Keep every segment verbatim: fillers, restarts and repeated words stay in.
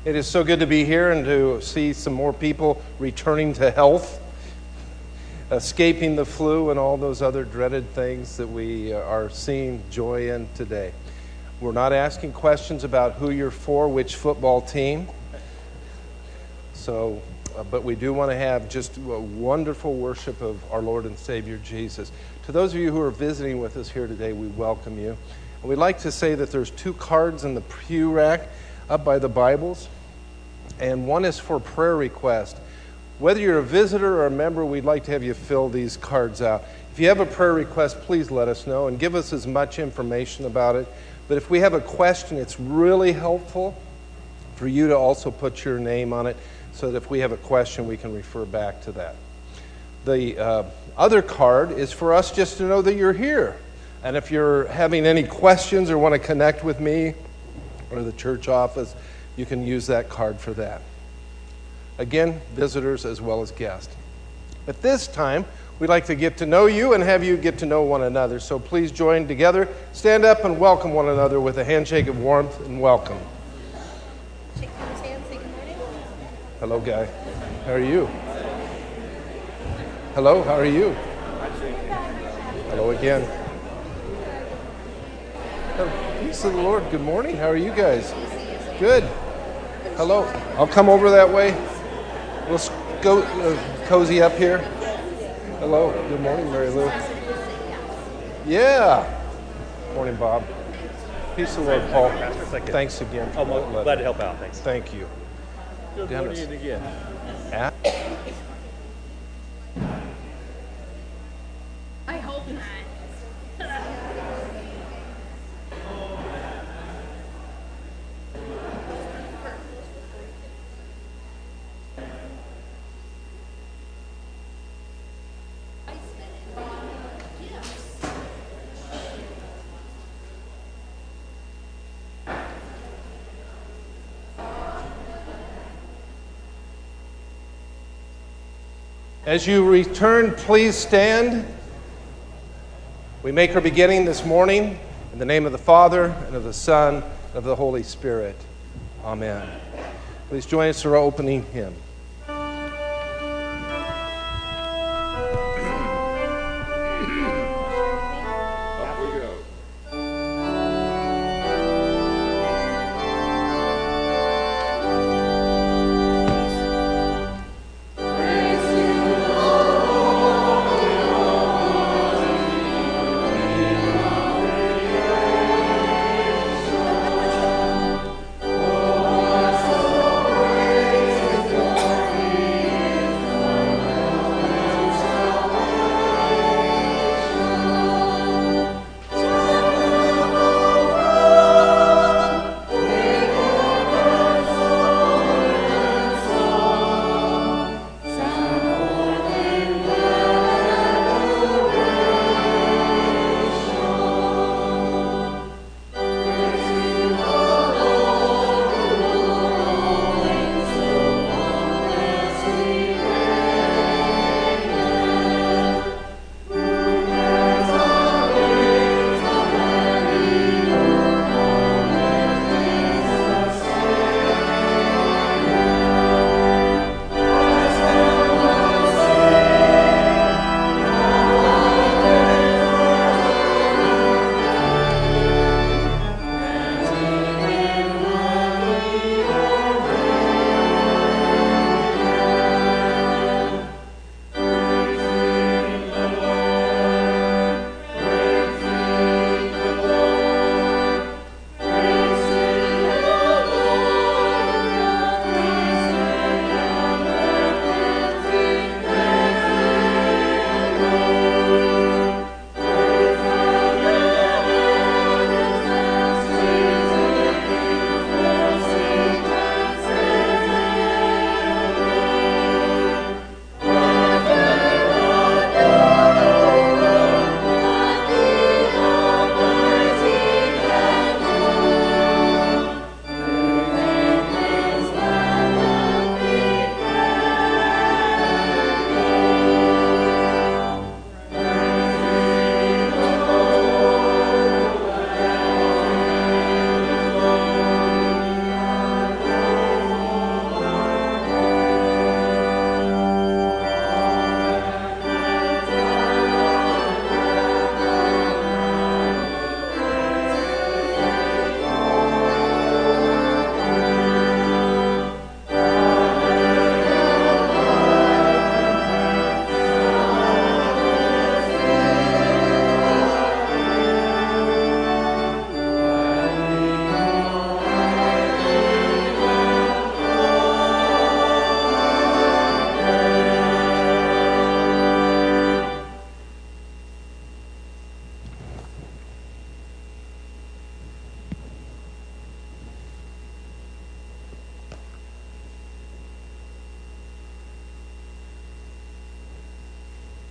It is so good to be here and to see some more people returning to health, escaping the flu and all those other dreaded things that we are seeing joy in today. We're not asking questions about who you're for, which football team. So, uh, but we do want to have just a wonderful worship of our Lord and Savior Jesus. To those of you who are visiting with us here today, we welcome you. And we'd like to say that there's two cards in the pew rack up by the Bibles, and one is for prayer request. Whether you're a visitor or a member, we'd like to have you fill these cards out. If you have a prayer request, please let us know and give us as much information about it. But if we have a question, it's really helpful for you to also put your name on it so that if we have a question, we can refer back to that. The uh, other card is for us just to know that you're here. And if you're having any questions or want to connect with me or the church office, you can use that card for that. Again, visitors as well as guests. At this time, we'd like to get to know you and have you get to know one another. So please join together, stand up and welcome one another with a handshake of warmth and welcome. Shake hands, say good morning. Hello, Guy. How are you? Hello, how are you? Hello again. Oh, peace of the Lord. Good morning. How are you guys? Good. Hello. I'll come over that way. We'll go uh, cozy up here. Hello. Good morning, Mary Lou. Yeah. Morning, Bob. Peace of the Lord, Paul. Thanks again. Oh, well, glad to help out. Thanks. Thank you. Good Dennis. morning again. At? I hope not. As you return, please stand. We make our beginning this morning in the name of the Father, and of the Son, and of the Holy Spirit. Amen. Please join us for our opening hymn.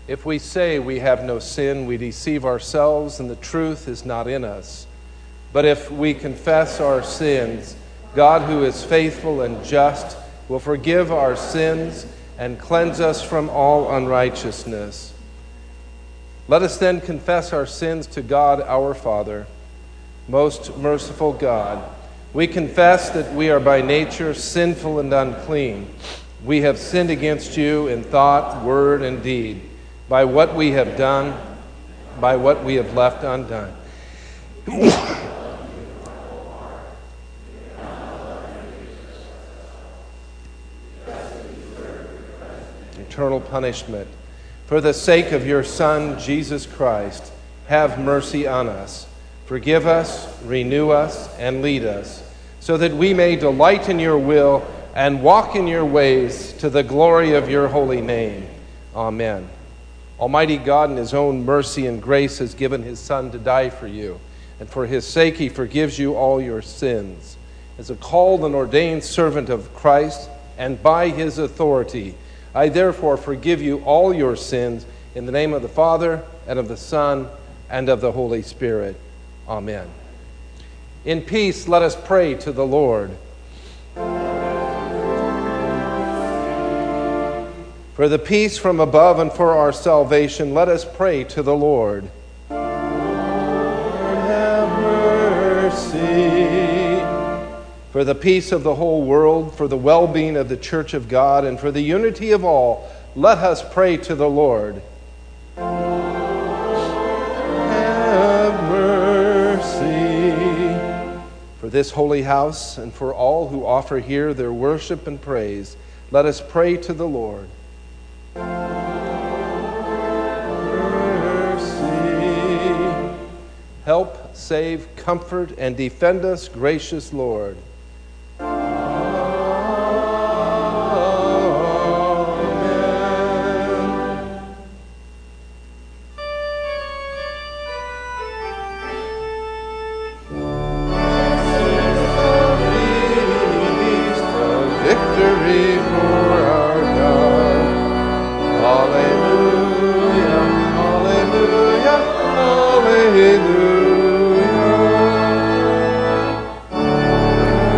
If we say we have no sin, we deceive ourselves and the truth is not in us. But if we confess our sins, God, who is faithful and just, will forgive our sins and cleanse us from all unrighteousness. Let us then confess our sins to God our Father. Most merciful God, we confess that we are by nature sinful and unclean. We have sinned against you in thought, word, and deed, by what we have done, by what we have left undone. Eternal punishment. For the sake of your Son, Jesus Christ, have mercy on us. Forgive us, renew us, and lead us, so that we may delight in your will and walk in your ways to the glory of your holy name. Amen. Almighty God, in his own mercy and grace, has given his Son to die for you, and for his sake he forgives you all your sins. As a called and ordained servant of Christ, and by his authority, I therefore forgive you all your sins in the name of the Father, and of the Son, and of the Holy Spirit. Amen. In peace, let us pray to the Lord. For the peace from above and for our salvation, let us pray to the Lord. Lord, have mercy. For the peace of the whole world, for the well-being of the Church of God, and for the unity of all, let us pray to the Lord. Have mercy. For this holy house and for all who offer here their worship and praise, let us pray to the Lord. Mercy. Help, save, comfort, and defend us, gracious Lord. Hallelujah.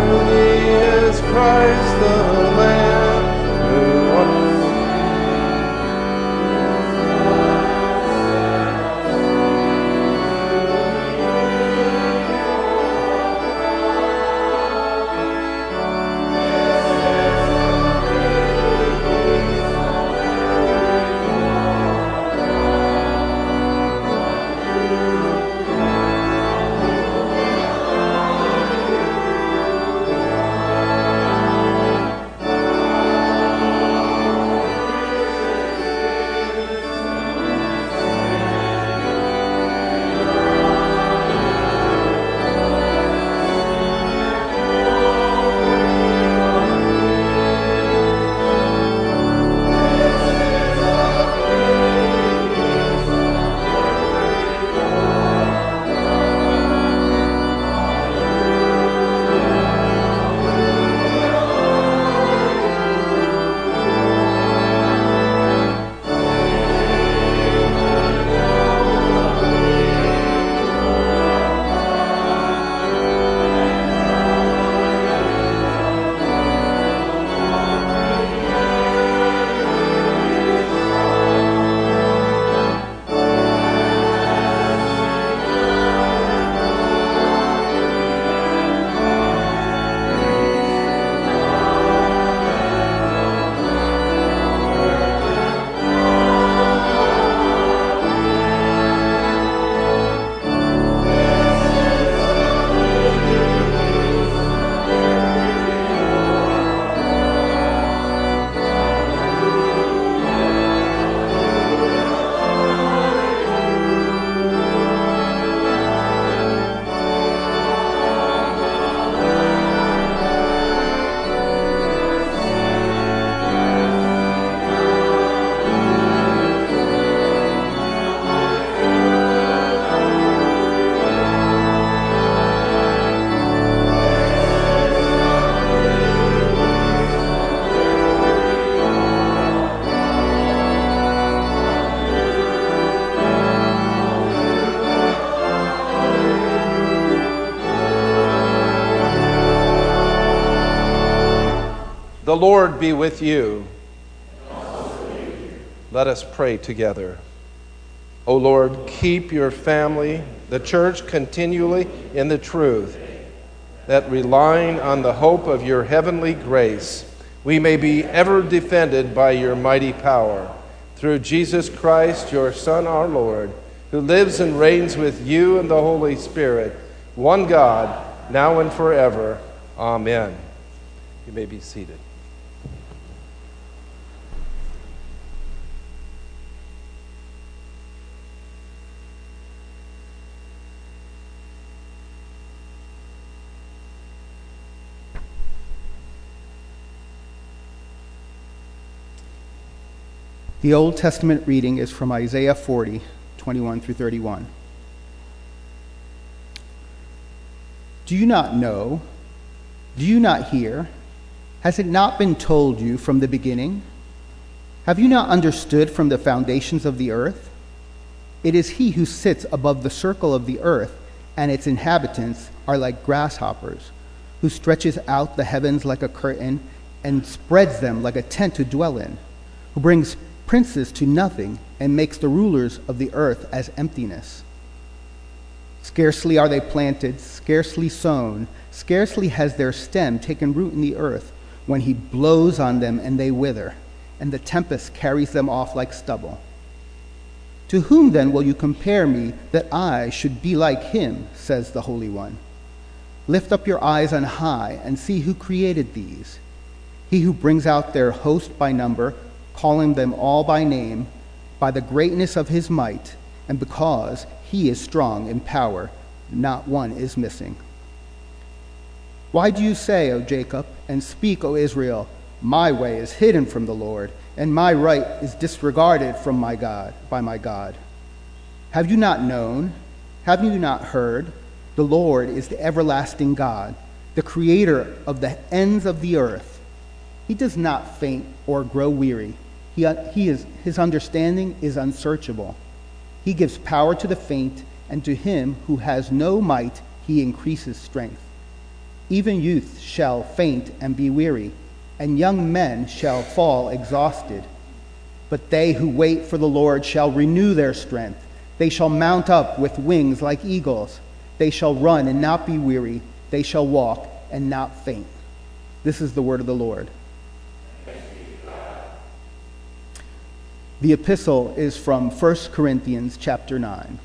The Lord be with you. Let us pray together. O Lord, keep your family, the church, continually in the truth, that relying on the hope of your heavenly grace, we may be ever defended by your mighty power. Through Jesus Christ, your Son, our Lord, who lives and reigns with you and the Holy Spirit, one God, now and forever. Amen. You may be seated. The Old Testament reading is from Isaiah forty, twenty-one through thirty-one. Do you not know? Do you not hear? Has it not been told you from the beginning? Have you not understood from the foundations of the earth? It is he who sits above the circle of the earth, and its inhabitants are like grasshoppers, who stretches out the heavens like a curtain and spreads them like a tent to dwell in, who brings princes to nothing and makes the rulers of the earth as emptiness. Scarcely are they planted, scarcely sown, scarcely has their stem taken root in the earth, when he blows on them and they wither, and the tempest carries them off like stubble. To whom then will you compare me, that I should be like him, says the Holy One? Lift up your eyes on high and see who created these. He who brings out their host by number, calling them all by name, by the greatness of his might, and because he is strong in power, not one is missing. Why do you say, O Jacob, and speak, O Israel, my way is hidden from the Lord, and my right is disregarded from my God, by my God? Have you not known? Have you not heard? The Lord is the everlasting God, the creator of the ends of the earth. He does not faint or grow weary. He, he is, his understanding is unsearchable. He gives power to the faint, and to him who has no might he increases strength. Even youth shall faint and be weary, and young men shall fall exhausted. But they who wait for the Lord shall renew their strength. They shall mount up with wings like eagles. They shall run and not be weary. They shall walk and not faint. This is the word of the Lord. The epistle is from First Corinthians chapter nine.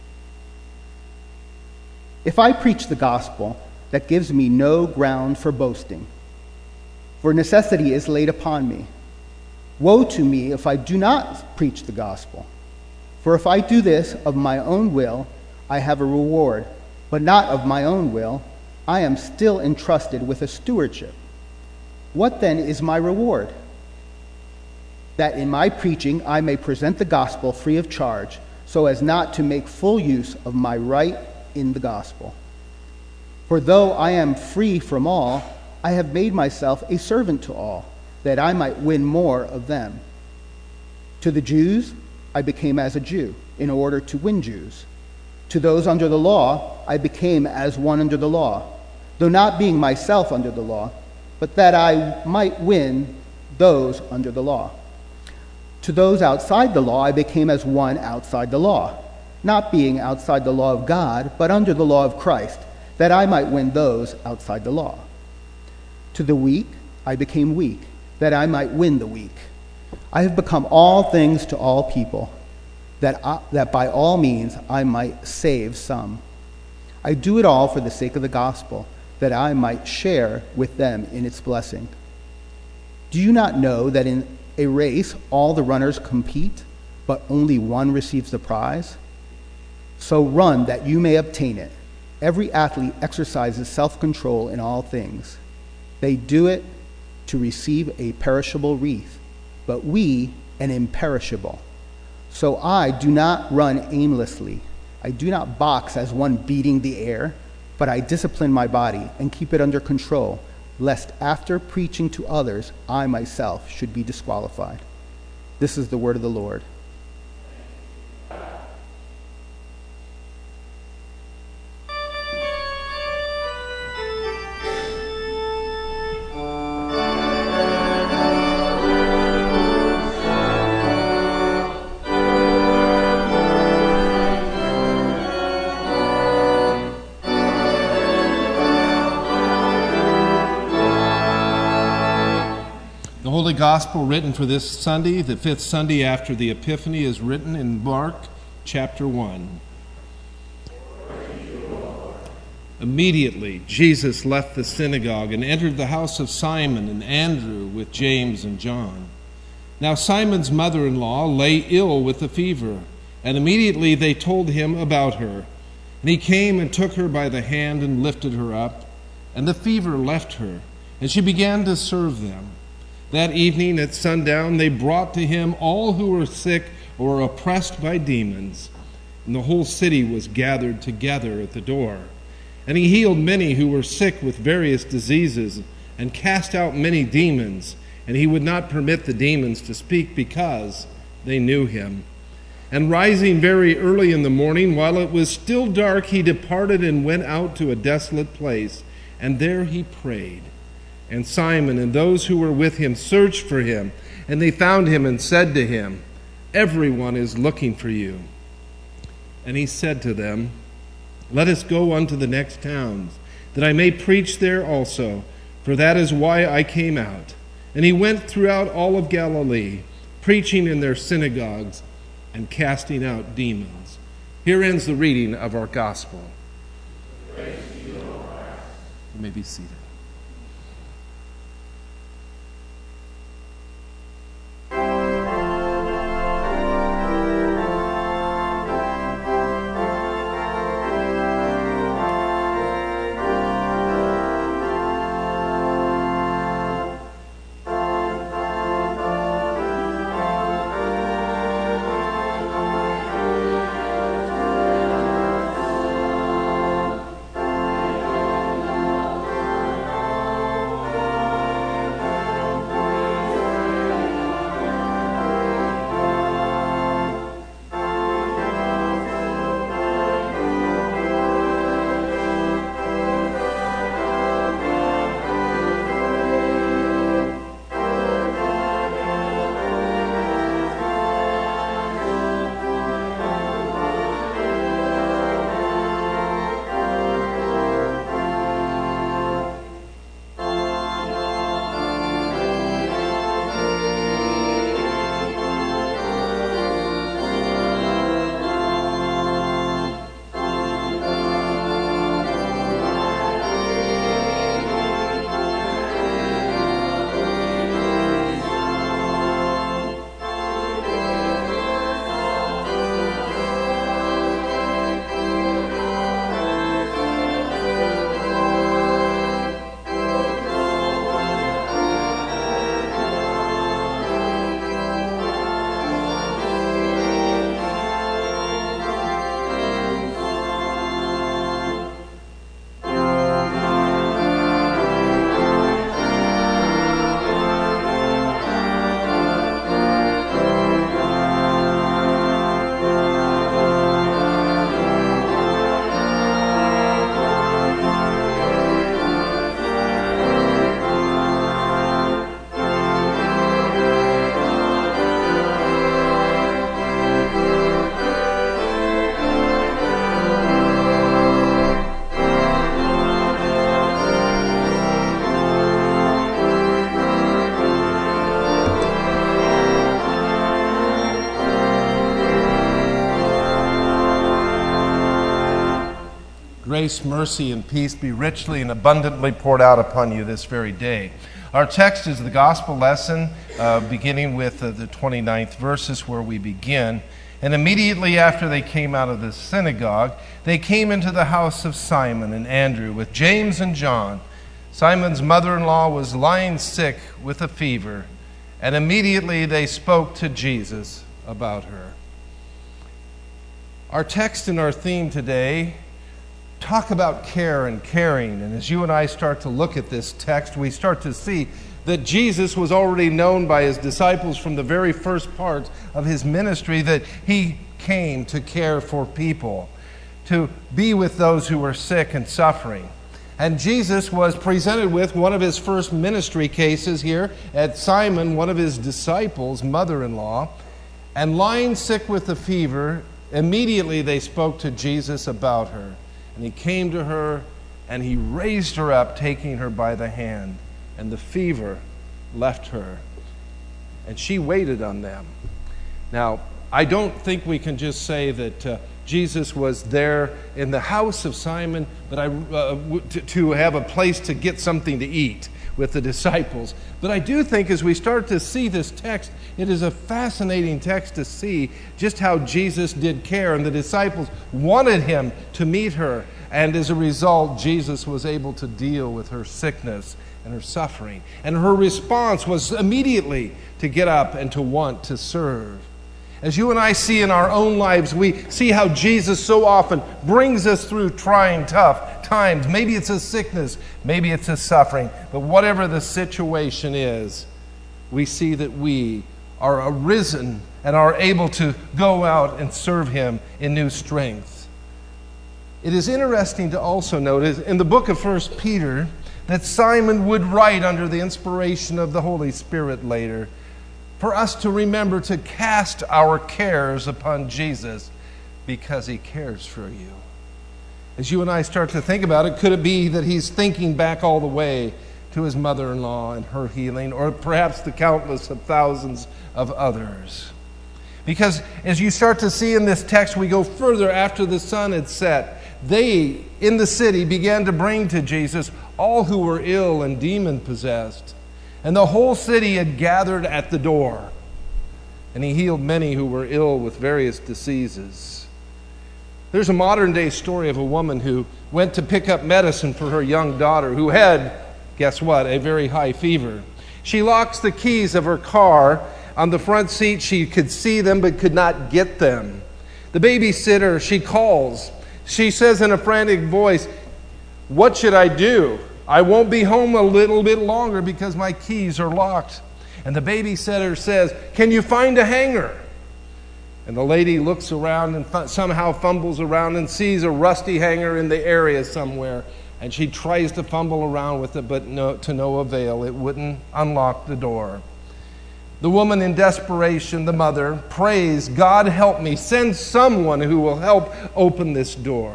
If I preach the gospel, that gives me no ground for boasting, for necessity is laid upon me. Woe to me if I do not preach the gospel. For if I do this of my own will, I have a reward, but not of my own will. I am still entrusted with a stewardship. What then is my reward? That in my preaching I may present the gospel free of charge, so as not to make full use of my right in the gospel. For though I am free from all, I have made myself a servant to all, that I might win more of them. To the Jews I became as a Jew, in order to win Jews. To those under the law I became as one under the law, though not being myself under the law, but that I might win those under the law. To those outside the law I became as one outside the law, not being outside the law of God, but under the law of Christ, that I might win those outside the law. To the weak I became weak, that I might win the weak. I have become all things to all people, that, I, that by all means I might save some. I do it all for the sake of the gospel, that I might share with them in its blessing. Do you not know that in a race all the runners compete, but only one receives the prize? So run that you may obtain it. Every athlete exercises self-control in all things. They do it to receive a perishable wreath, but we an imperishable. So I do not run aimlessly. I do not box as one beating the air, but I discipline my body and keep it under control, lest after preaching to others, I myself should be disqualified. This is the word of the Lord. Holy Gospel written for this Sunday, the fifth Sunday after the Epiphany, is written in Mark chapter one. Immediately, Jesus left the synagogue and entered the house of Simon and Andrew with James and John. Now Simon's mother-in-law lay ill with a fever, and immediately they told him about her. And he came and took her by the hand and lifted her up, and the fever left her, and she began to serve them. That evening at sundown they brought to him all who were sick or oppressed by demons, and the whole city was gathered together at the door. And he healed many who were sick with various diseases, and cast out many demons, and he would not permit the demons to speak because they knew him. And rising very early in the morning, while it was still dark, he departed and went out to a desolate place, and there he prayed. And Simon and those who were with him searched for him, and they found him and said to him, "Everyone is looking for you." And he said to them, "Let us go unto the next towns, that I may preach there also, for that is why I came out." And he went throughout all of Galilee, preaching in their synagogues and casting out demons. Here ends the reading of our gospel. Praise to you, Lord. You may be seated. Grace, mercy, and peace be richly and abundantly poured out upon you this very day. Our text is the gospel lesson, uh, beginning with uh, the twenty-ninth verses where we begin. And immediately after they came out of the synagogue, they came into the house of Simon and Andrew with James and John. Simon's mother-in-law was lying sick with a fever, and immediately they spoke to Jesus about her. Our text and our theme today talk about care and caring. And as you and I start to look at this text, we start to see that Jesus was already known by his disciples from the very first part of his ministry, that he came to care for people, to be with those who were sick and suffering. And Jesus was presented with one of his first ministry cases here at Simon, one of his disciples' mother-in-law, and lying sick with a fever, immediately they spoke to Jesus about her. And he came to her, and he raised her up, taking her by the hand, and the fever left her, and she waited on them. Now, I don't think we can just say that uh, Jesus was there in the house of Simon, but I, uh, w- to, to have a place to get something to eat with the disciples. But I do think as we start to see this text, it is a fascinating text to see just how Jesus did care, and the disciples wanted him to meet her. And as a result, Jesus was able to deal with her sickness and her suffering. And her response was immediately to get up and to want to serve. As you and I see in our own lives, we see how Jesus so often brings us through trying, tough times. Maybe it's a sickness, maybe it's a suffering, but whatever the situation is, we see that we are arisen and are able to go out and serve him in new strength. It is interesting to also notice in the book of First Peter that Simon would write under the inspiration of the Holy Spirit later, for us to remember to cast our cares upon Jesus because he cares for you. As you and I start to think about it, could it be that he's thinking back all the way to his mother-in-law and her healing, or perhaps the countless of thousands of others? Because as you start to see in this text, we go further after the sun had set. They, in the city, began to bring to Jesus all who were ill and demon-possessed. And the whole city had gathered at the door. And he healed many who were ill with various diseases. There's a modern-day story of a woman who went to pick up medicine for her young daughter who had, guess what, a very high fever. She locks the keys of her car on the front seat. She could see them but could not get them. The babysitter, she calls. She says in a frantic voice, "What should I do? I won't be home a little bit longer because my keys are locked." And the babysitter says, "Can you find a hanger?" And the lady looks around and th- somehow fumbles around and sees a rusty hanger in the area somewhere. And she tries to fumble around with it, but no, to no avail. It wouldn't unlock the door. The woman in desperation, the mother, prays, "God help me, send someone who will help open this door."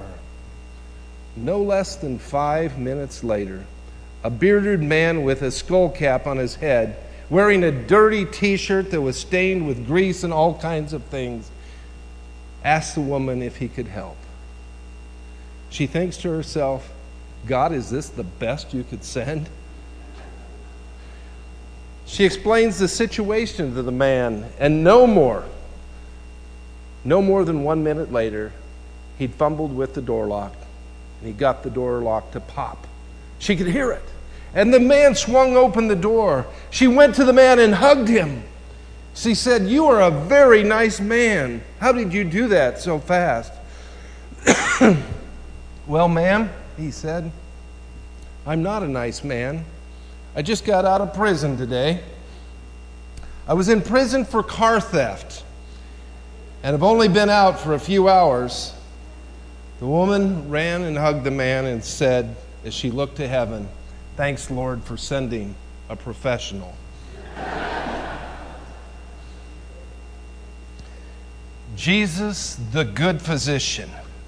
No less than five minutes later, a bearded man with a skull cap on his head, wearing a dirty t-shirt that was stained with grease and all kinds of things, asked the woman if he could help. She thinks to herself, "God, is this the best you could send?" She explains the situation to the man, and no more, no more than one minute later, he'd fumbled with the door lock. And he got the door lock to pop. She could hear it. And the man swung open the door. She went to the man and hugged him. She said, "You are a very nice man. How did you do that so fast?" "Well, ma'am," he said, "I'm not a nice man. I just got out of prison today. I was in prison for car theft, and I've only been out for a few hours." The woman ran and hugged the man and said, as she looked to heaven, "Thanks, Lord, for sending a professional." Jesus, the good physician,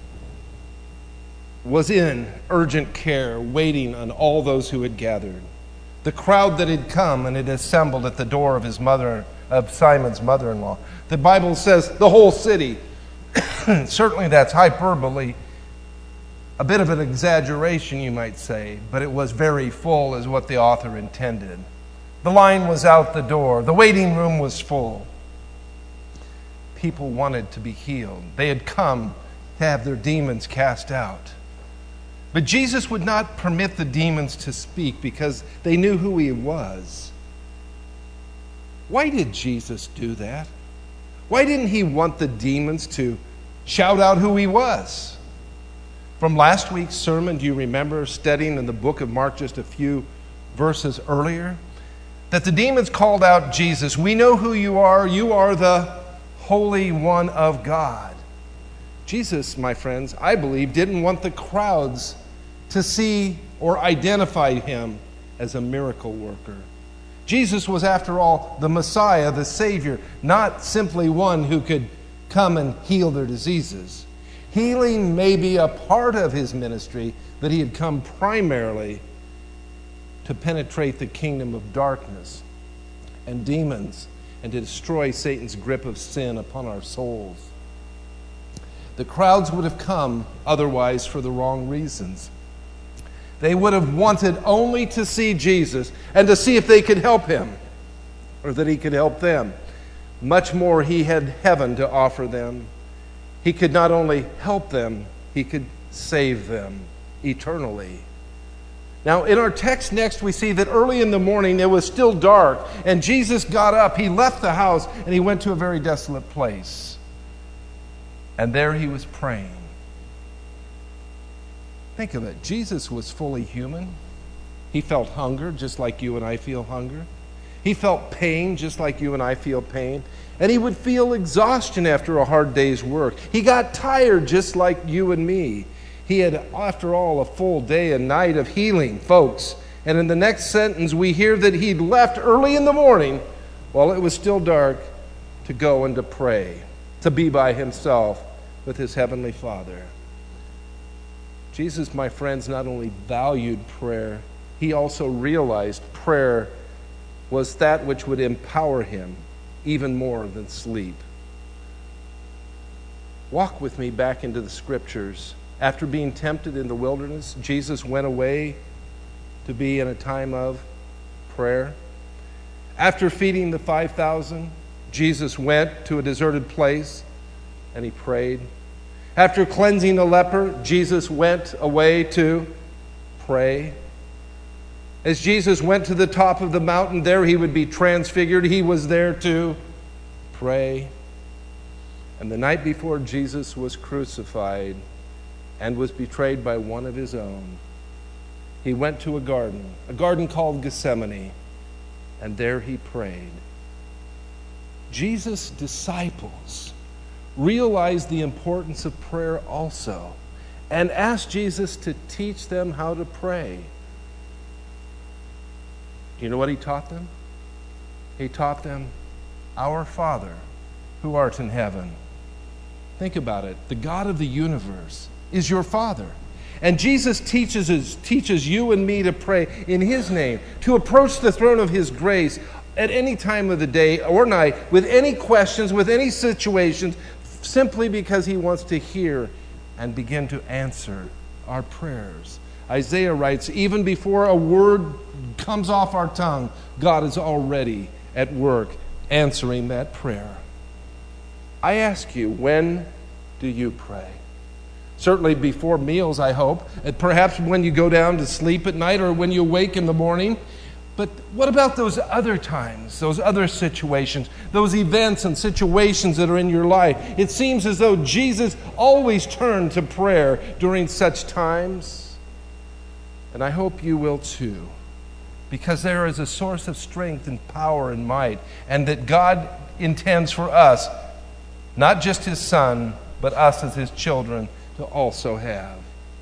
was in urgent care, waiting on all those who had gathered. The crowd that had come and had assembled at the door of his mother, of Simon's mother-in-law. The Bible says the whole city. Certainly that's hyperbole. A bit of an exaggeration, you might say, but it was very full is what the author intended. The line was out the door. The waiting room was full. People wanted to be healed. They had come to have their demons cast out. But Jesus would not permit the demons to speak because they knew who he was. Why did Jesus do that? Why didn't he want the demons to shout out who he was? From last week's sermon, do you remember studying in the book of Mark just a few verses earlier? That the demons called out Jesus, "We know who you are. You are the Holy One of God." Jesus, my friends, I believe, didn't want the crowds to see or identify him as a miracle worker. Jesus was, after all, the Messiah, the Savior, not simply one who could come and heal their diseases. Healing may be a part of his ministry, but he had come primarily to penetrate the kingdom of darkness and demons and to destroy Satan's grip of sin upon our souls. The crowds would have come otherwise for the wrong reasons. They would have wanted only to see Jesus and to see if they could help him or that he could help them. Much more, he had heaven to offer them. He could not only help them, he could save them eternally. Now, in our text next, we see that early in the morning it was still dark, and Jesus got up. He left the house, and he went to a very desolate place. And there he was praying. Think of it. Jesus was fully human. He felt hunger just like you and I feel hunger. He felt pain just like you and I feel pain. And he would feel exhaustion after a hard day's work. He got tired just like you and me. He had, after all, a full day and night of healing, folks. And in the next sentence, we hear that he'd left early in the morning while it was still dark to go and to pray, to be by himself with his heavenly Father. Jesus, my friends, not only valued prayer, he also realized prayer was that which would empower him even more than sleep. Walk with me back into the scriptures. After being tempted in the wilderness, Jesus went away to be in a time of prayer. After feeding the five thousand, Jesus went to a deserted place and he prayed. After cleansing a leper, Jesus went away to pray. As Jesus went to the top of the mountain, there he would be transfigured. He was there to pray. And the night before Jesus was crucified and was betrayed by one of his own, he went to a garden, a garden called Gethsemane, and there he prayed. Jesus' disciples realized the importance of prayer also and asked Jesus to teach them how to pray. Do you know what he taught them? He taught them, "Our Father, who art in heaven." Think about it. The God of the universe is your Father. And Jesus teaches us, teaches you and me to pray in his name, to approach the throne of his grace at any time of the day or night, with any questions, with any situations, simply because he wants to hear and begin to answer our prayers. Isaiah writes, even before a word comes off our tongue, God is already at work answering that prayer. I ask you, when do you pray? Certainly before meals, I hope, and perhaps when you go down to sleep at night or when you wake in the morning. But what about those other times, those other situations, those events and situations that are in your life? It seems as though Jesus always turned to prayer during such times. And I hope you will too, because there is a source of strength and power and might, and that God intends for us, not just his Son, but us as his children, to also have.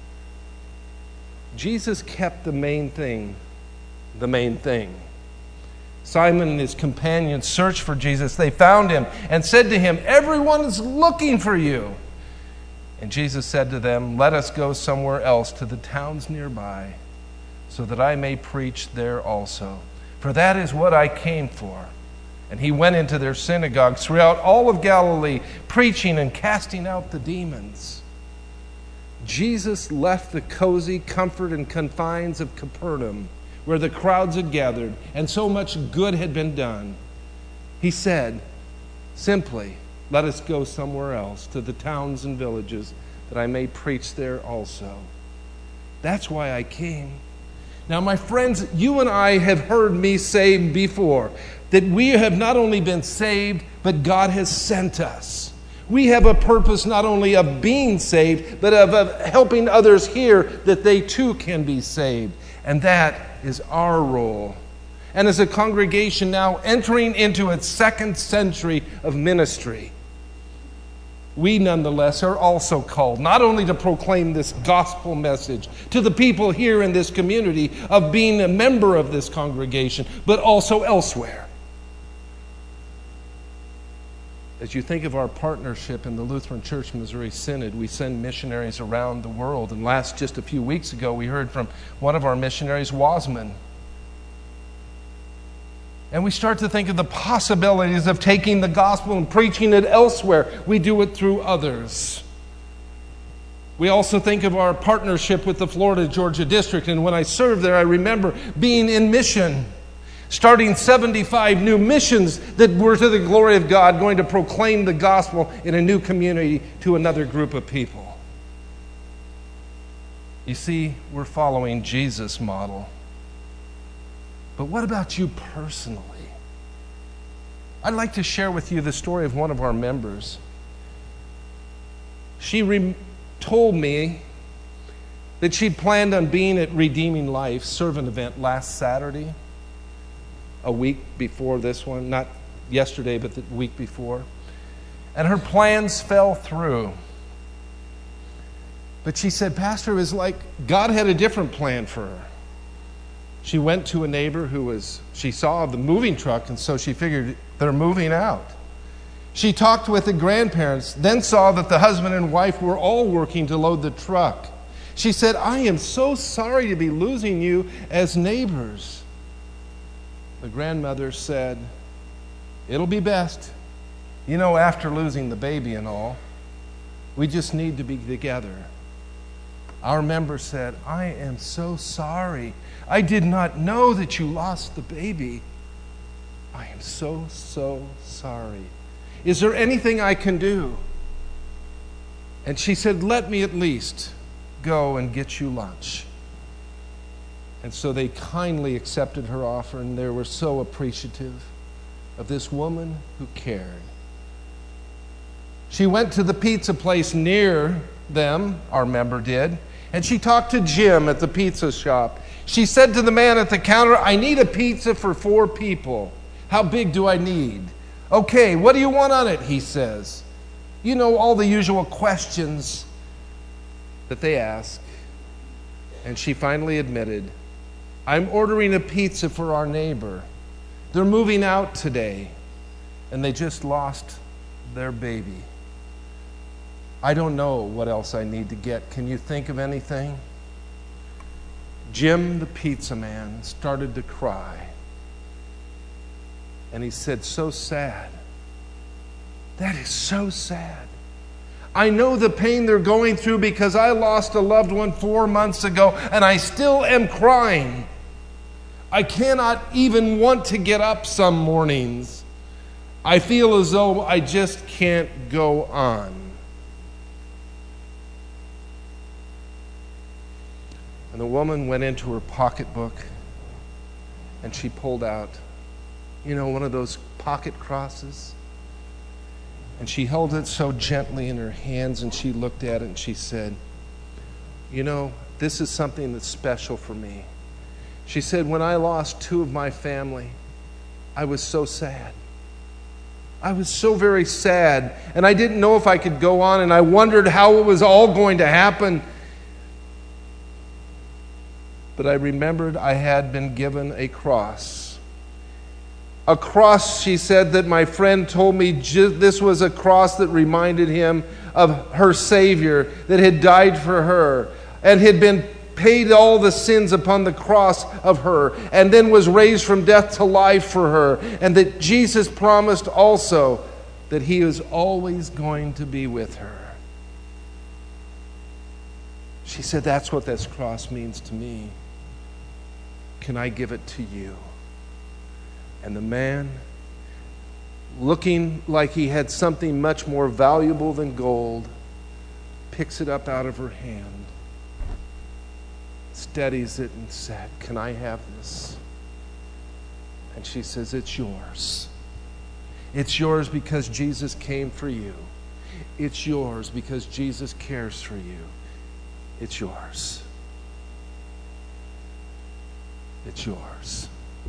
Jesus kept the main thing the main thing. Simon and his companions searched for Jesus. They found him and said to him, "Everyone is looking for you." And Jesus said to them, "Let us go somewhere else to the towns nearby, so that I may preach there also. For that is what I came for." And he went into their synagogues throughout all of Galilee, preaching and casting out the demons. Jesus left the cozy comfort and confines of Capernaum, where the crowds had gathered and so much good had been done. He said, simply, "Let us go somewhere else, to the towns and villages, that I may preach there also." That's why I came. Now, my friends, you and I have heard me say before that we have not only been saved, but God has sent us. We have a purpose not only of being saved, but of, of helping others hear that they too can be saved. And that is our role. And as a congregation now entering into its second century of ministry, we nonetheless are also called not only to proclaim this gospel message to the people here in this community of being a member of this congregation, but also elsewhere. As you think of our partnership in the Lutheran Church Missouri Synod, we send missionaries around the world. And last, just a few weeks ago, we heard from one of our missionaries, Wasman. And we start to think of the possibilities of taking the gospel and preaching it elsewhere. We do it through others. We also think of our partnership with the Florida Georgia District. And when I served there, I remember being in mission, starting seventy-five new missions that were to the glory of God, going to proclaim the gospel in a new community to another group of people. You see, we're following Jesus' model. But what about you personally? I'd like to share with you the story of one of our members. She re- told me that she planned on being at Redeeming Life servant event last Saturday, a week before this one, not yesterday, but the week before. And her plans fell through. But she said, Pastor, it was like God had a different plan for her. She went to a neighbor who was, she saw the moving truck, and so she figured they're moving out. She talked with the grandparents, then saw that the husband and wife were all working to load the truck. She said, I am so sorry to be losing you as neighbors. The grandmother said, it'll be best. You know, after losing the baby and all, we just need to be together. Our member said, I am so sorry. I did not know that you lost the baby. I am so, so sorry. Is there anything I can do? And she said, let me at least go and get you lunch. And so they kindly accepted her offer, and they were so appreciative of this woman who cared. She went to the pizza place near them, our member did, and she talked to Jim at the pizza shop. She said to the man at the counter, I need a pizza for four people. How big do I need? Okay, what do you want on it? He says. You know, all the usual questions that they ask. And she finally admitted, I'm ordering a pizza for our neighbor. They're moving out today, and they just lost their baby. I don't know what else I need to get. Can you think of anything? Jim, the pizza man, started to cry. And he said, so sad. That is so sad. I know the pain they're going through because I lost a loved one four months ago, and I still am crying. I cannot even want to get up some mornings. I feel as though I just can't go on. And the woman went into her pocketbook and she pulled out, you know, one of those pocket crosses. And she held it so gently in her hands, and she looked at it and she said, you know, this is something that's special for me. She said, when I lost two of my family, I was so sad. I was so very sad, and I didn't know if I could go on, and I wondered how it was all going to happen. But I remembered I had been given a cross. A cross, she said, that my friend told me just, this was a cross that reminded him of her Savior that had died for her and had been paid all the sins upon the cross of her, and then was raised from death to life for her, and that Jesus promised also that he is always going to be with her. She said, that's what this cross means to me. Can I give it to you? And the man, looking like he had something much more valuable than gold, picks it up out of her hand, steadies it, and said, can I have this? And she says, it's yours. It's yours because Jesus came for you. It's yours because Jesus cares for you. It's yours. It's yours.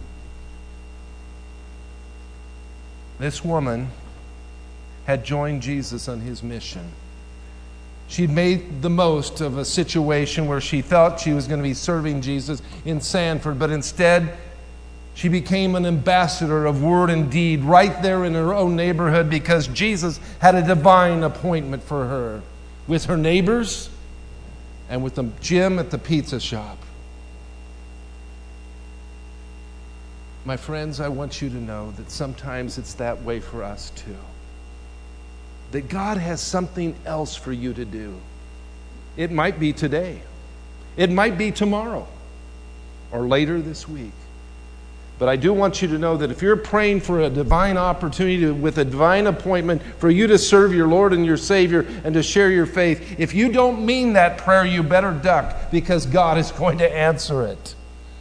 This woman had joined Jesus on his mission. She'd made the most of a situation where she thought she was going to be serving Jesus in Sanford, but instead she became an ambassador of word and deed right there in her own neighborhood because Jesus had a divine appointment for her with her neighbors and with the Jim at the pizza shop. My friends, I want you to know that sometimes it's that way for us too. That God has something else for you to do. It might be today. It might be tomorrow or later this week. But I do want you to know that if you're praying for a divine opportunity to, with a divine appointment for you to serve your Lord and your Savior and to share your faith, if you don't mean that prayer, you better duck, because God is going to answer it.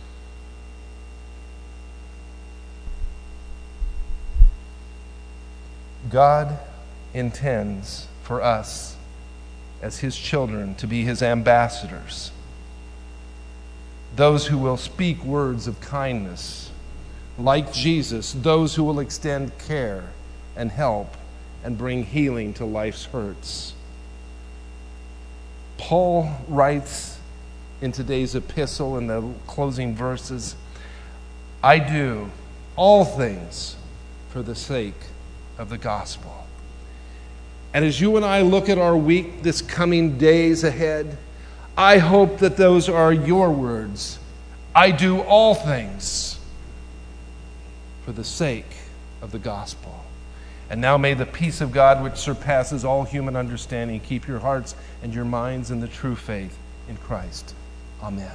God intends for us as His children to be His ambassadors, those who will speak words of kindness, like Jesus, those who will extend care and help and bring healing to life's hurts. Paul writes in today's epistle in the closing verses, I do all things for the sake of the gospel. And as you and I look at our week, this coming days ahead, I hope that those are your words. I do all things for the sake of the gospel. And now may the peace of God, which surpasses all human understanding, keep your hearts and your minds in the true faith in Christ. Amen.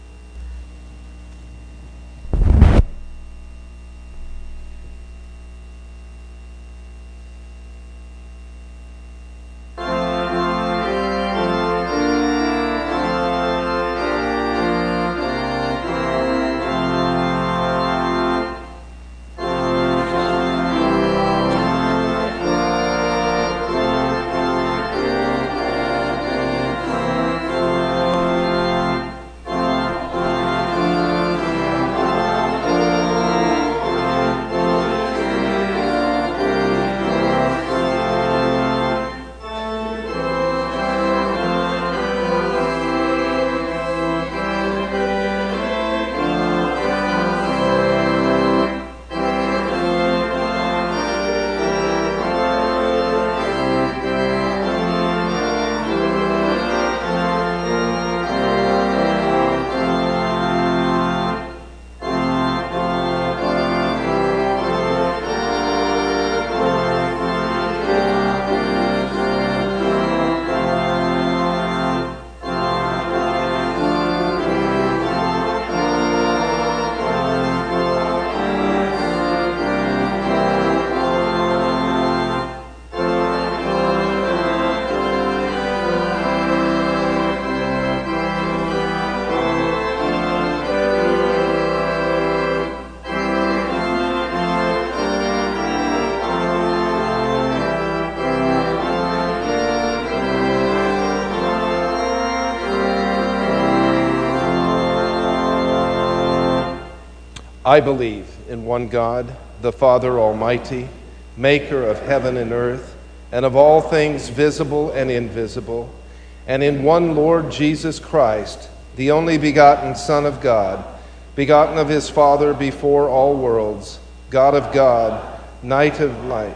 I believe in one God, the Father Almighty, maker of heaven and earth, and of all things visible and invisible, and in one Lord Jesus Christ, the only begotten Son of God, begotten of his Father before all worlds, God of God, night of light,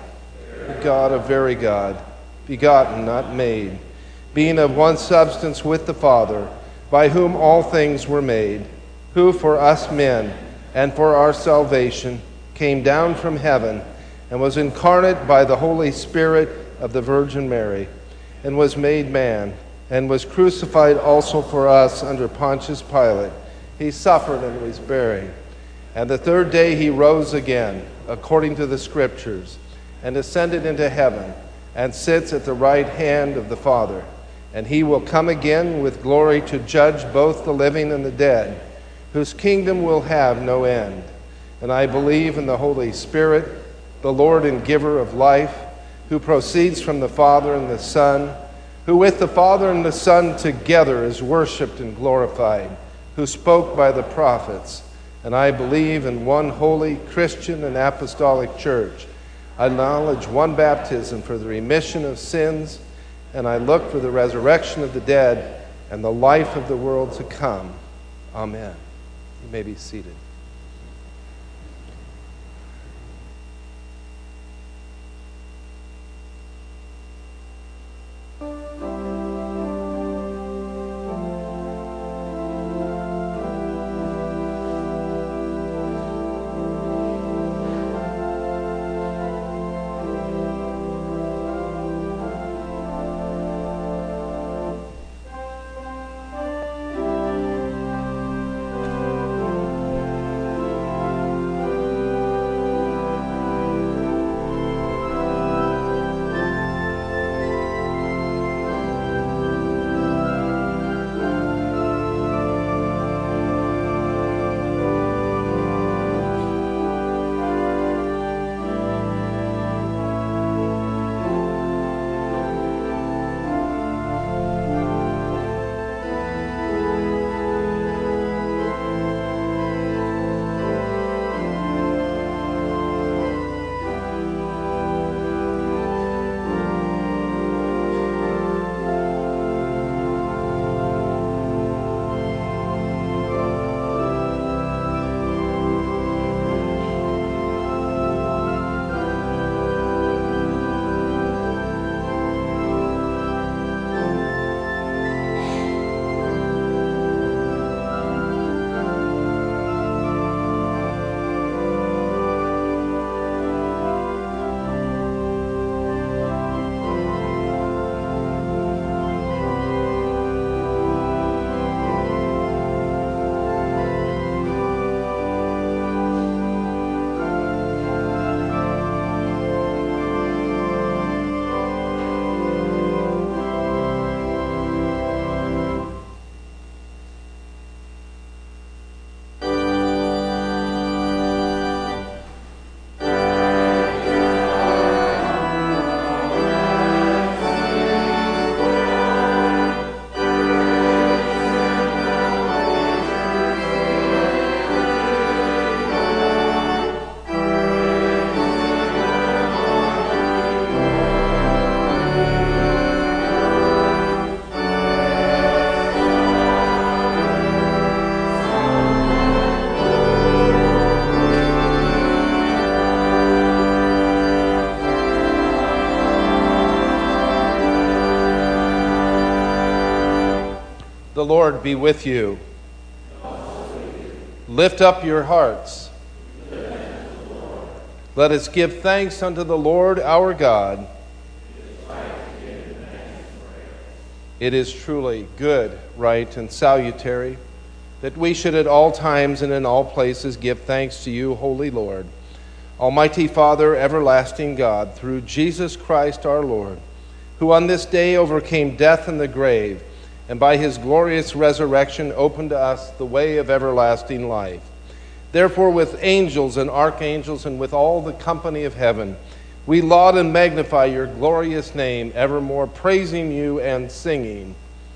God of very God, begotten, not made, being of one substance with the Father, by whom all things were made, who for us men and for our salvation came down from heaven and was incarnate by the Holy Spirit of the Virgin Mary, and was made man, and was crucified also for us under Pontius Pilate. He suffered and was buried. And the third day he rose again, according to the Scriptures, and ascended into heaven, and sits at the right hand of the Father. And he will come again with glory to judge both the living and the dead, whose kingdom will have no end. And I believe in the Holy Spirit, the Lord and giver of life, who proceeds from the Father and the Son, who with the Father and the Son together is worshipped and glorified, who spoke by the prophets. And I believe in one holy Christian and apostolic church. I acknowledge one baptism for the remission of sins, and I look for the resurrection of the dead and the life of the world to come. Amen. You may be seated. The Lord be with you. Lift up your hearts. Let us give thanks unto the Lord our God. It is truly good, right, and salutary that we should at all times and in all places give thanks to you, Holy Lord, Almighty Father, everlasting God, through Jesus Christ our Lord, who on this day overcame death and the grave, and by his glorious resurrection opened to us the way of everlasting life. Therefore, with angels and archangels and with all the company of heaven, we laud and magnify your glorious name, evermore praising you and singing.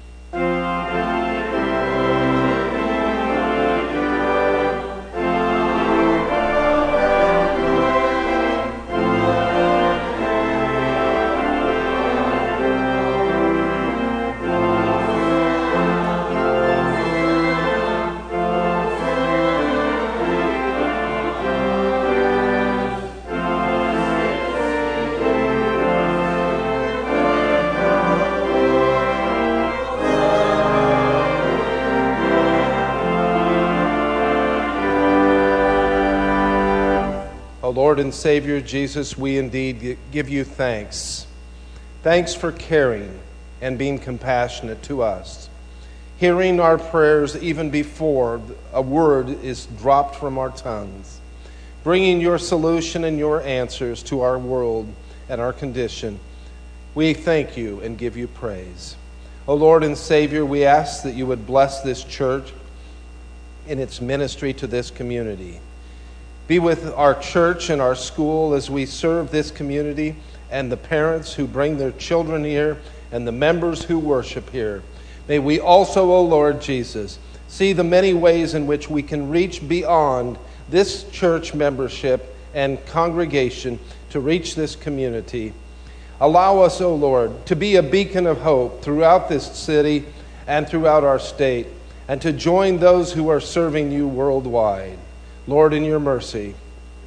Lord and Savior Jesus, we indeed give you thanks. Thanks for caring and being compassionate to us, hearing our prayers even before a word is dropped from our tongues, bringing your solution and your answers to our world and our condition. We thank you and give you praise. O Lord and Savior, we ask that you would bless this church in its ministry to this community. Be with our church and our school as we serve this community and the parents who bring their children here and the members who worship here. May we also, O Lord Jesus, see the many ways in which we can reach beyond this church membership and congregation to reach this community. Allow us, O Lord, to be a beacon of hope throughout this city and throughout our state, and to join those who are serving you worldwide. Lord, in your mercy.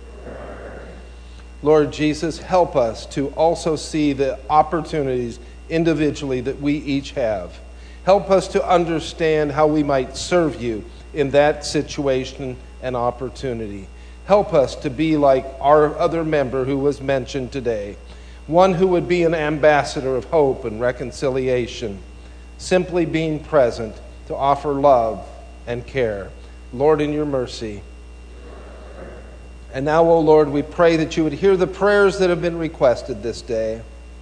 Lord Jesus, help us to also see the opportunities individually that we each have. Help us to understand how we might serve you in that situation and opportunity. Help us to be like our other member who was mentioned today, one who would be an ambassador of hope and reconciliation, simply being present to offer love and care. Lord, in your mercy. And now, O Lord, we pray that you would hear the prayers that have been requested this day.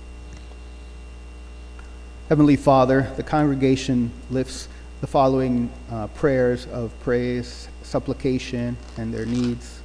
Heavenly Father, the congregation lifts the following uh, prayers of praise, supplication, and their needs.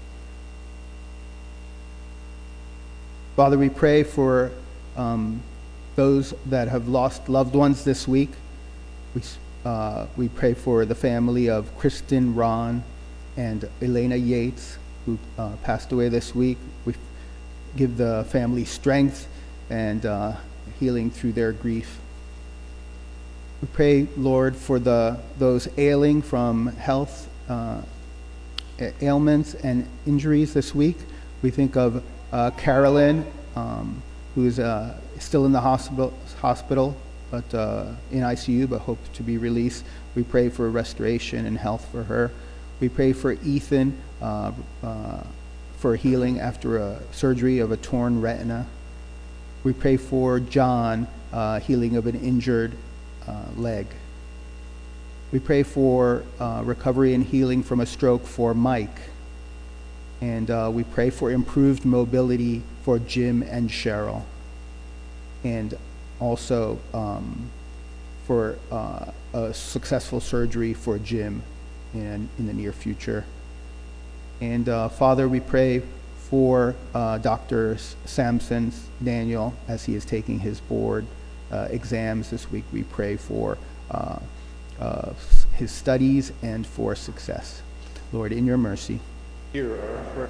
Father, we pray for um, those that have lost loved ones this week. We, uh, we pray for the family of Kristen Ron and Elena Yates, who uh, passed away this week. We give the family strength and uh, healing through their grief. We pray, Lord, for the those ailing from health uh, ailments and injuries this week. We think of uh, Carolyn, um, who is uh, still in the hospital, hospital, but uh, in I C U, but hopes to be released. We pray for restoration and health for her. We pray for Ethan, uh, uh, for healing after a surgery of a torn retina. We pray for John, uh, healing of an injured uh, leg. We pray for uh, recovery and healing from a stroke for Mike. And uh, we pray for improved mobility for Jim and Cheryl. And also um, for uh, a successful surgery for Jim in, in the near future. And uh, Father, we pray for uh, Doctor Samson Daniel as he is taking his board uh, exams this week. We pray for uh, uh, his studies and for success. Lord, in your mercy. Hear our prayer.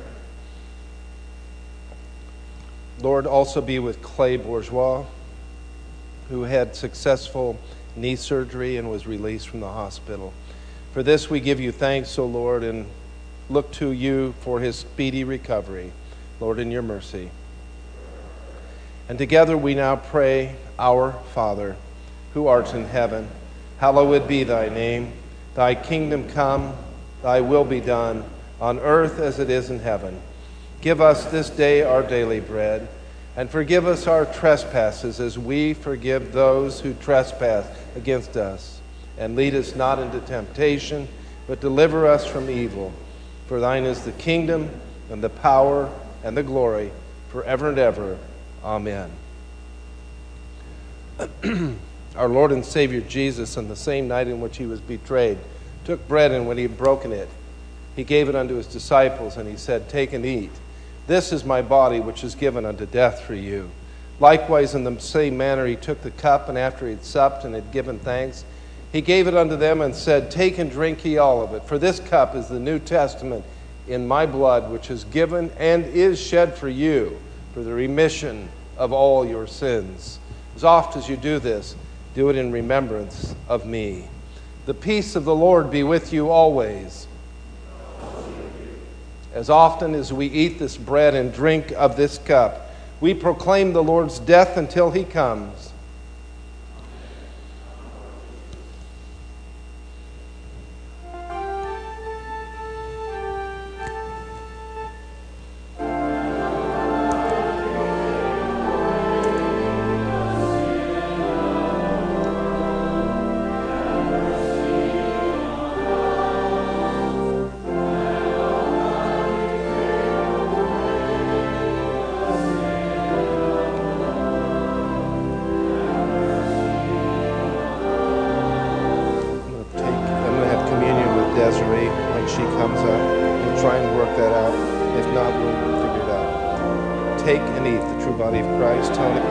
Lord, also be with Clay Bourgeois, who had successful knee surgery and was released from the hospital. For this we give you thanks, O Lord, and look to you for his speedy recovery. Lord, in your mercy. And together we now pray, Our Father, who art in heaven, hallowed be thy name. Thy kingdom come, thy will be done, on earth as it is in heaven. Give us this day our daily bread, and forgive us our trespasses as we forgive those who trespass against us. And lead us not into temptation, but deliver us from evil. For thine is the kingdom, and the power, and the glory, forever and ever. Amen. Our Lord and Savior Jesus, on the same night in which he was betrayed, took bread, and when he had broken it, he gave it unto his disciples, and he said, Take and eat. This is my body, which is given unto death for you. Likewise, in the same manner, he took the cup, and after he had supped and had given thanks, he gave it unto them and said, Take and drink ye all of it. For this cup is the New Testament in my blood, which is given and is shed for you for the remission of all your sins. As oft as you do this, do it in remembrance of me. The peace of the Lord be with you always. As often as we eat this bread and drink of this cup, we proclaim the Lord's death until he comes. Desiree, when she comes up, we'll try and work that out. If not, we'll figure it out. Take and eat the true body of Christ. Tony.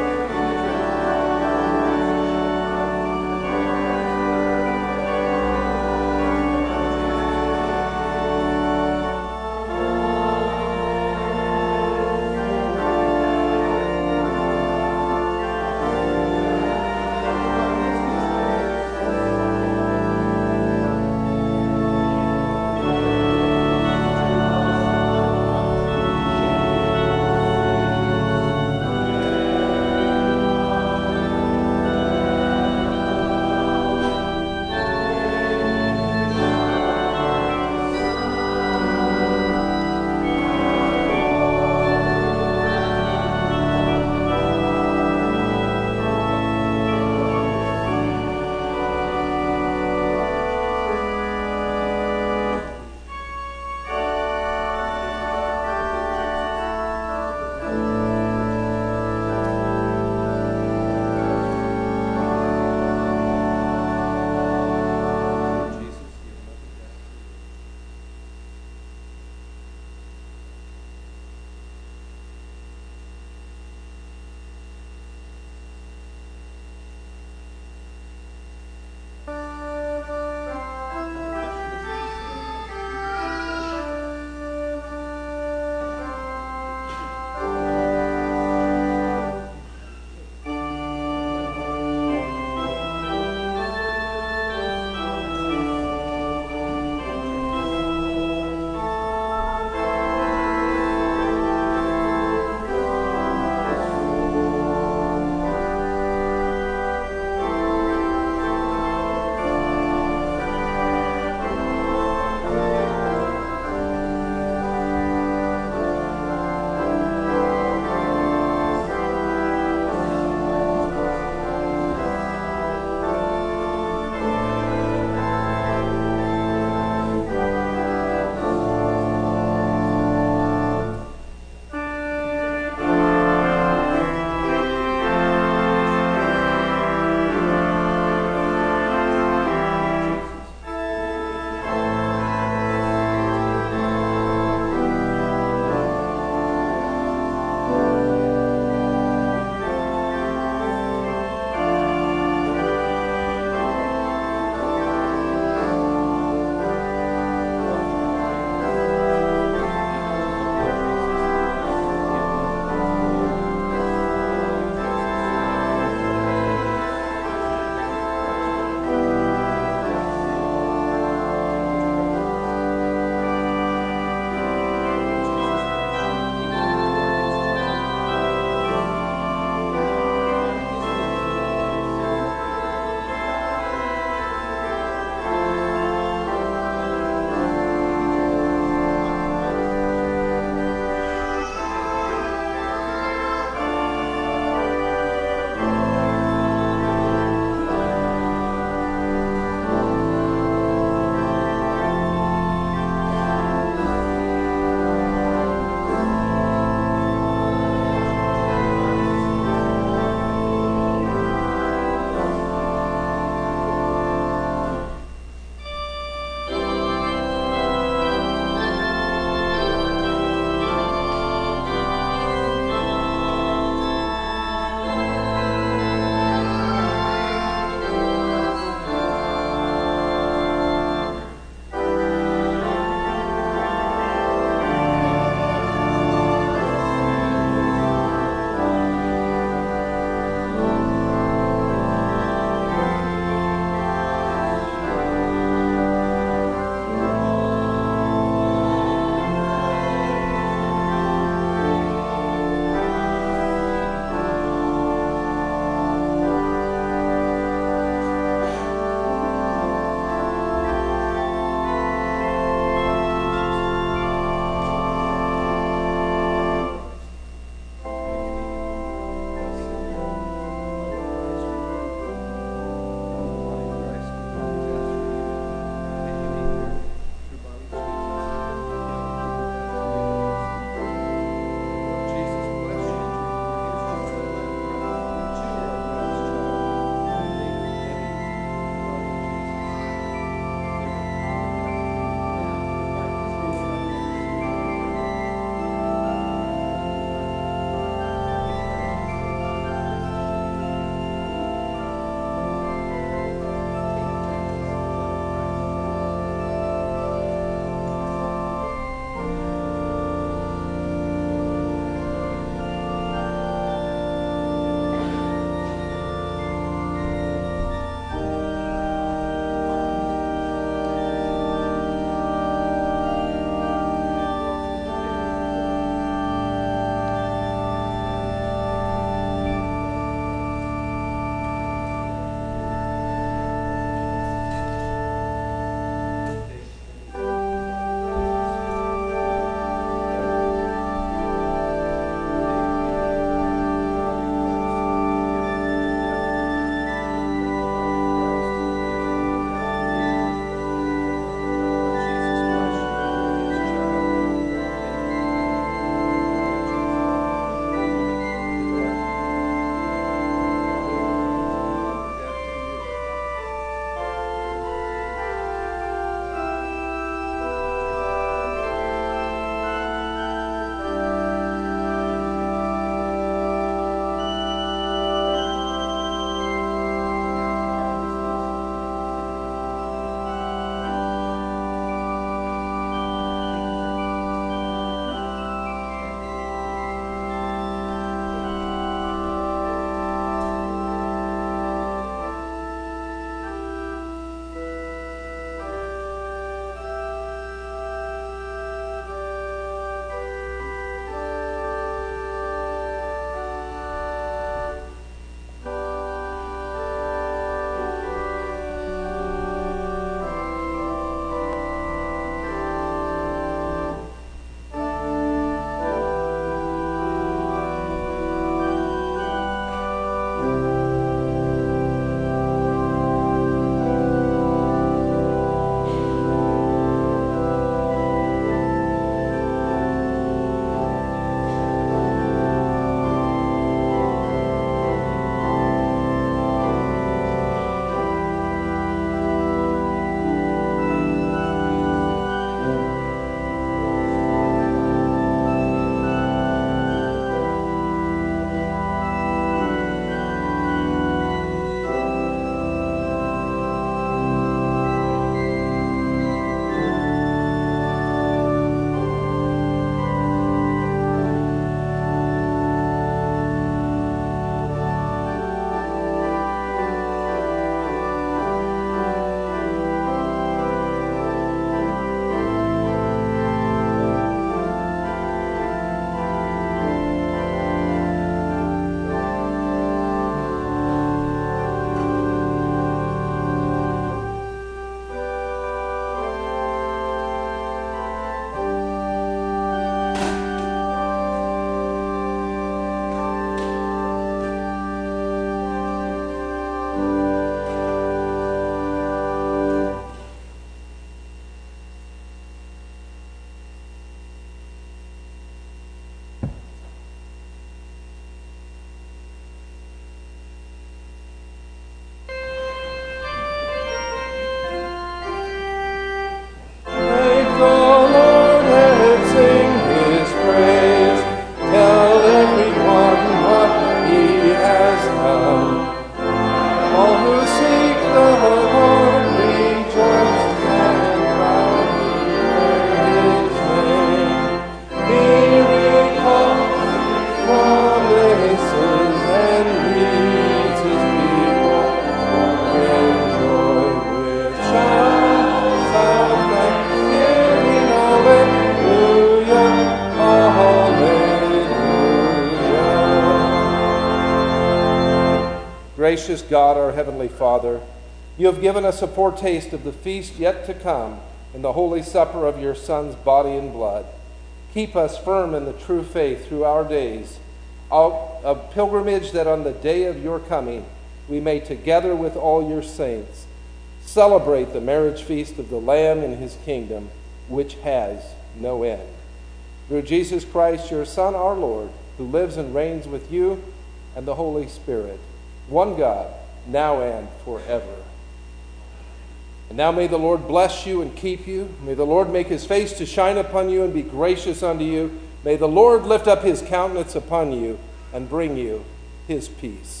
gracious God, our Heavenly Father, you have given us a foretaste of the feast yet to come in the holy supper of your Son's body and blood. Keep us firm in the true faith through our days, a pilgrimage that on the day of your coming we may, together with all your saints, celebrate the marriage feast of the Lamb in his kingdom, which has no end. Through Jesus Christ, your Son, our Lord, who lives and reigns with you and the Holy Spirit, one God, now and forever. And now may the Lord bless you and keep you. May the Lord make his face to shine upon you and be gracious unto you. May the Lord lift up his countenance upon you and bring you his peace.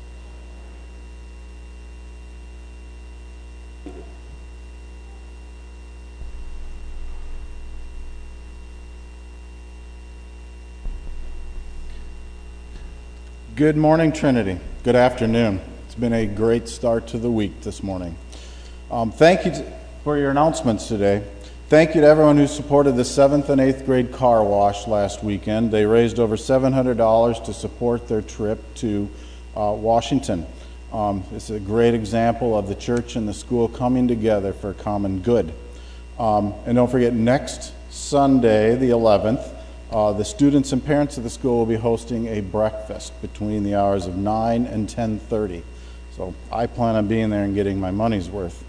Good morning, Trinity. Good afternoon. It's been a great start to the week this morning. Um, thank you for your announcements today. Thank you to everyone who supported the seventh and eighth grade car wash last weekend. They raised over seven hundred dollars to support their trip to uh, Washington. Um, it's a great example of the church and the school coming together for common good. Um, and don't forget, next Sunday, the eleventh, Uh, the students and parents of the school will be hosting a breakfast between the hours of nine and ten thirty. So I plan on being there and getting my money's worth.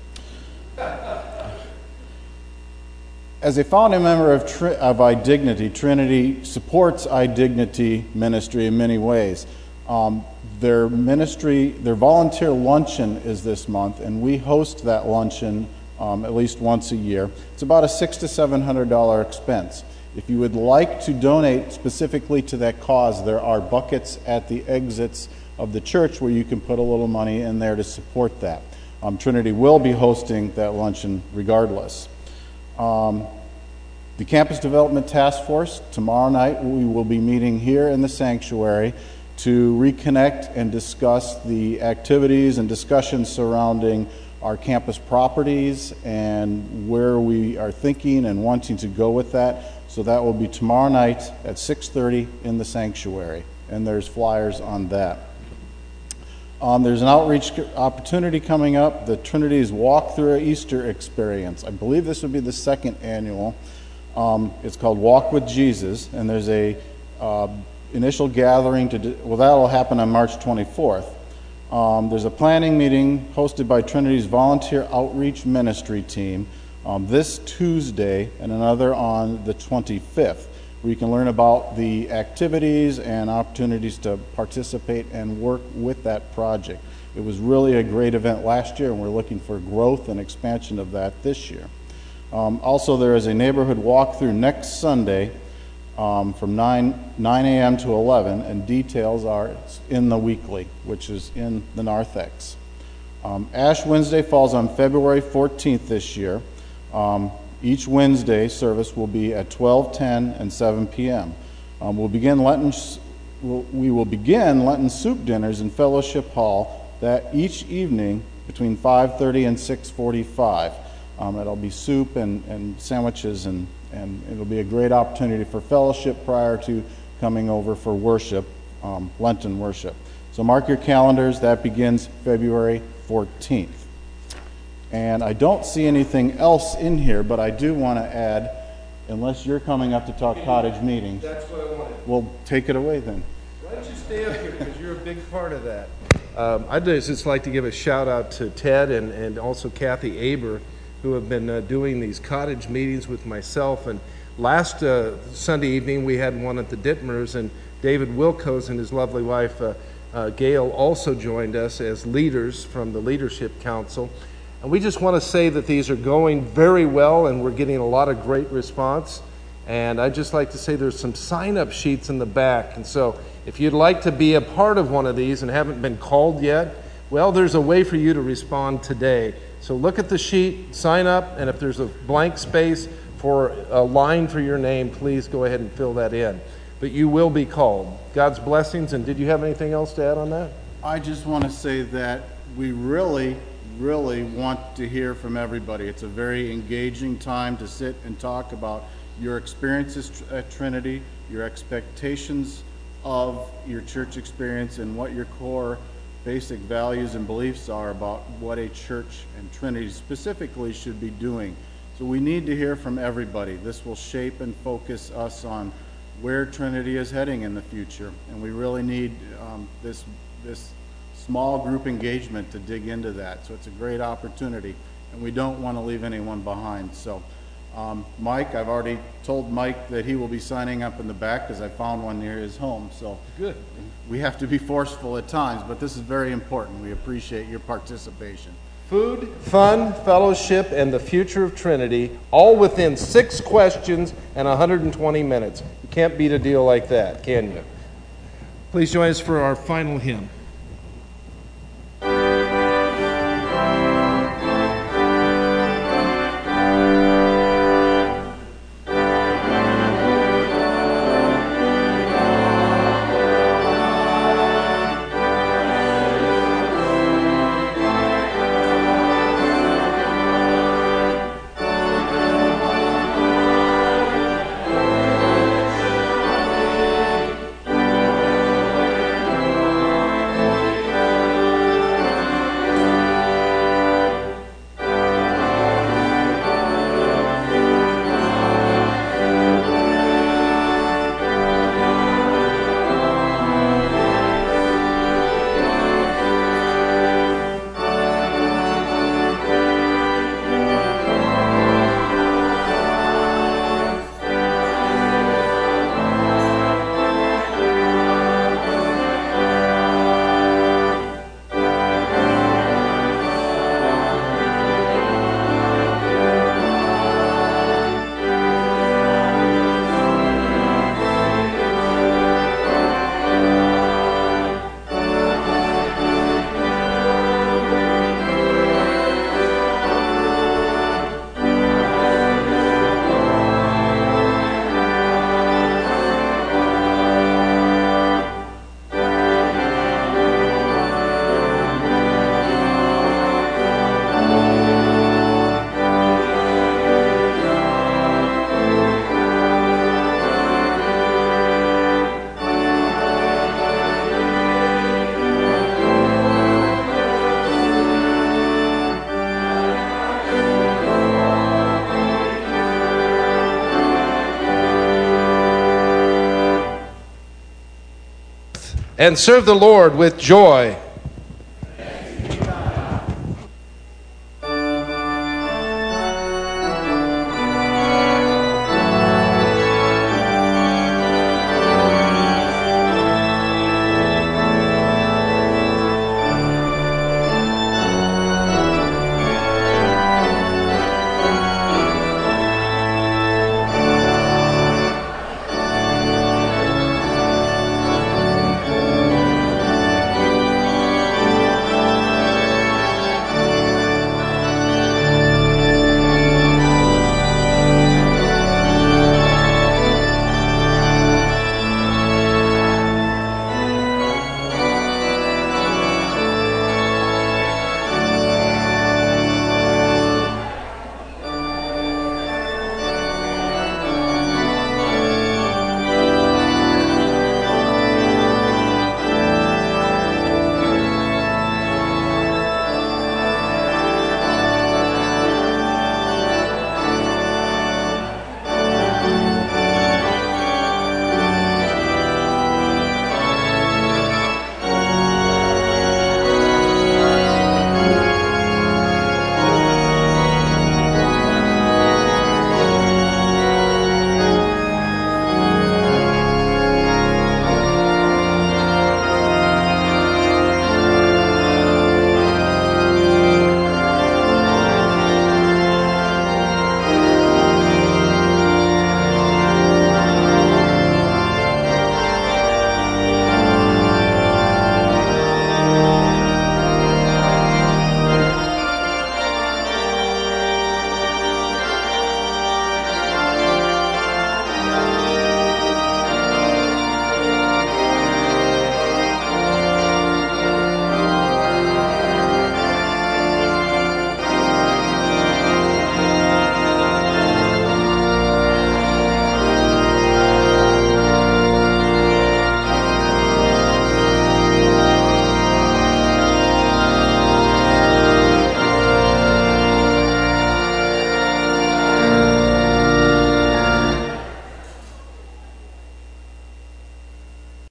As a founding member of, Tri- of iDignity, Trinity supports iDignity ministry in many ways. Um, their ministry, their volunteer luncheon is this month, and we host that luncheon um, at least once a year. It's about a six to seven hundred dollar expense. If you would like to donate specifically to that cause, there are buckets at the exits of the church where you can put a little money in there to support that. Um, Trinity will be hosting that luncheon regardless. Um, the Campus Development Task Force, tomorrow night we will be meeting here in the sanctuary to reconnect and discuss the activities and discussions surrounding our campus properties and where we are thinking and wanting to go with that. So that will be tomorrow night at six thirty in the sanctuary, and there's flyers on that. Um, there's an outreach opportunity coming up, the Trinity's Walk Through Easter Experience. I believe this would be the second annual. Um, it's called Walk with Jesus, and there's a uh, initial gathering to, do, well, that will happen on March twenty-fourth. Um, there's a planning meeting hosted by Trinity's Volunteer Outreach Ministry team Um, this Tuesday and another on the twenty-fifth, where you can learn about the activities and opportunities to participate and work with that project. It was really a great event last year, and we're looking for growth and expansion of that this year. Um, also, there is a neighborhood walkthrough next Sunday um, from nine a.m. to eleven, and details are in the weekly, which is in the narthex. Um, Ash Wednesday falls on February fourteenth this year. Um, each Wednesday service will be at twelve ten and seven p.m. Um, we'll begin Lenten, we'll, we will begin Lenten soup dinners in Fellowship Hall that each evening between five thirty and six forty-five. Um, it'll be soup and, and sandwiches, and, and it'll be a great opportunity for fellowship prior to coming over for worship, um, Lenten worship. So mark your calendars. That begins February fourteenth. And I don't see anything else in here, but I do want to add, unless you're coming up to talk cottage meetings. That's what I wanted. Well, take it away then. Why don't you stay up here, because you're a big part of that. Um, I'd just like to give a shout out to Ted and, and also Kathy Aber, who have been uh, doing these cottage meetings with myself. And last uh, Sunday evening, we had one at the Dittmers, and David Wilkos and his lovely wife, uh, uh, Gail, also joined us as leaders from the Leadership Council. And we just want to say that these are going very well, and we're getting a lot of great response. And I'd just like to say there's some sign-up sheets in the back. And so if you'd like to be a part of one of these and haven't been called yet, well, there's a way for you to respond today. So look at the sheet, sign up, and if there's a blank space for a line for your name, please go ahead and fill that in. But you will be called. God's blessings. And did you have anything else to add on that? I just want to say that we really really want to hear from everybody. It's a very engaging time to sit and talk about your experiences at Trinity, your expectations of your church experience, and what your core basic values and beliefs are about what a church and Trinity specifically should be doing. So we need to hear from everybody. This will shape and focus us on where Trinity is heading in the future, and we really need um, this this small group engagement to dig into that. So it's a great opportunity, and we don't want to leave anyone behind. So um, Mike, I've already told Mike that he will be signing up in the back because I found one near his home. So Good. we have to be forceful at times, but this is very important. We appreciate your participation. Food, fun, fellowship, and the future of Trinity, all within six questions and one hundred twenty minutes. You can't beat a deal like that, can you? Please join us for our final hymn. And serve the Lord with joy.